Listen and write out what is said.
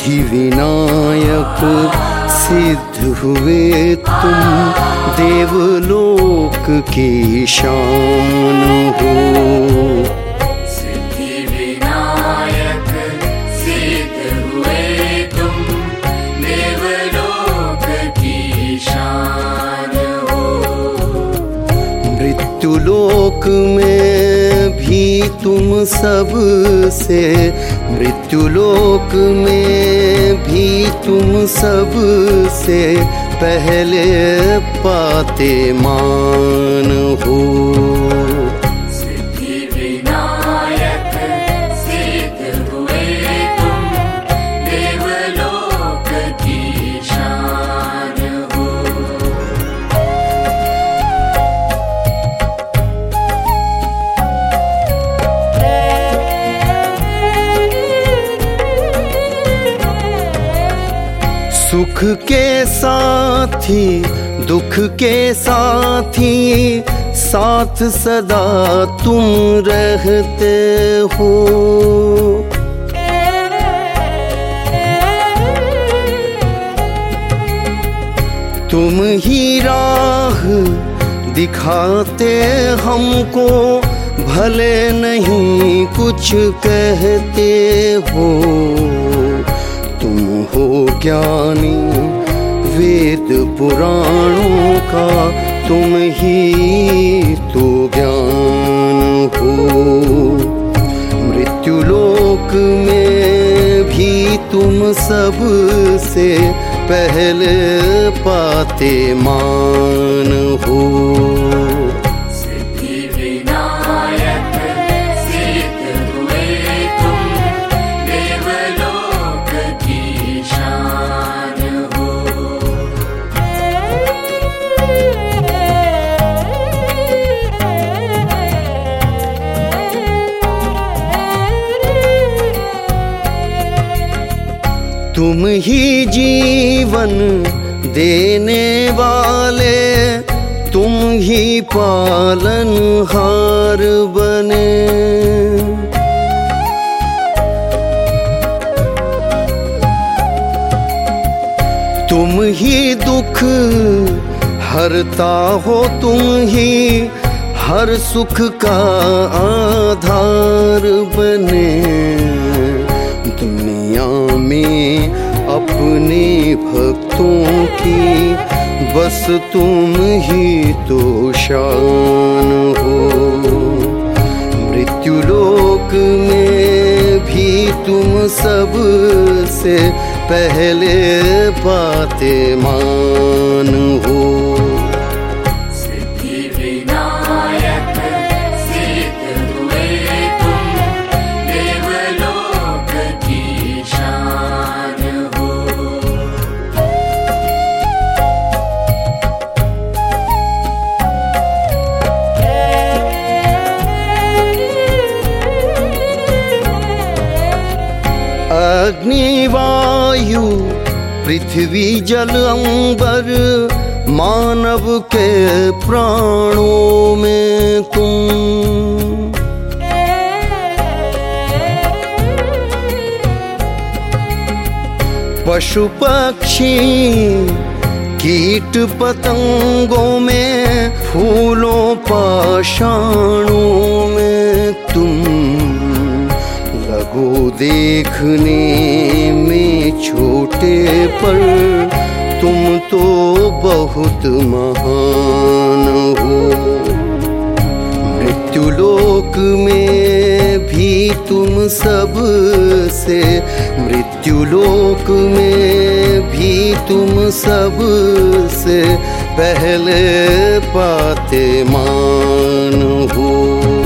सिद्धि विनायक सिद्ध हुए तुम, देवलोक की शान हो। सिद्धि विनायक सिद्ध हुए तुम, देवलोक की शान हो। मृत्युलोक में भी तुम सबसे, मृत्युलोक में भी तुम सबसे पहले पाते मान हो। सिद्धि विनायक सिद्ध हुए तुम, देवलोक की शान हो। सुख के साथी दुख के साथी, साथ सदा तुम रहते हो। तुम ही राह दिखाते हमको, भले नहीं कुछ कहते हो। तुम हो ज्ञानी वेद पुराणों का, तुम ही तो ज्ञान हो। मृत्युलोक में भी तुम सबसे पहले पाते मान हो। सिद्धि विनायक सिद्ध हुए तुम, देवलोक की शान हो। तुम ही जीवन देने वाले, तुम ही पालनहार बने। तुम ही दुख हरता हो, तुम ही हर सुख का आधार बने। दुनिया में अपने भक्तों की बस तुम ही तो शान हो। मृत्युलोक में भी तुम सबसे पहले पाते मान हो। सिद्धि विनायक सिद्ध हुए तुम, देवलोक की शान हो। अग्नि वायु पृथ्वी जल अंबर, मानव के प्राणों में तुम। पशु पक्षी कीट पतंगों में, फूलों पाषाणों में तुम। लगो देखने में छोटे पर तुम तो बहुत महान हो। मृत्युलोक में भी तुम सबसे, मृत्युलोक में भी तुम सबसे पहले पाते मान हो।